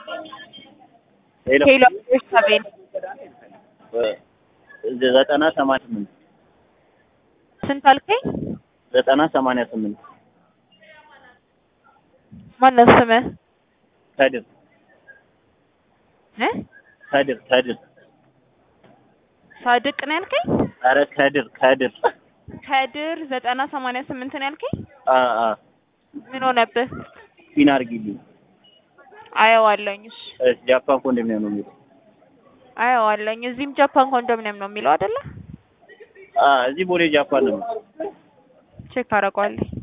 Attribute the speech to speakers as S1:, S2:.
S1: ሄሎ
S2: ሰቤን
S1: 9088
S2: ስንት አልከኝ?
S1: 9088
S2: ማነው ስምህ?
S1: ከድር
S2: እ
S1: ከድር
S2: ሳድቅ ነው ያልከኝ?
S1: ኧረ ከድር
S2: ከድር 9088 ነው ያልከኝ?
S1: አ
S2: ምን ሆነብህ?
S1: ፒን አድርጊልኝ።
S2: አየዋለሁኝ። እሺ
S1: ጃፓን ኮንዶሚኒየም ነው የሚለው።
S2: አየዋለሁኝ። እዚህም ጃፓን ኮንዶሚኒየም ነው የሚለው አይደለ?
S1: እዚህ ቦሌ ጃፓን ነው።
S2: ቼክ አደርገዋለሁ።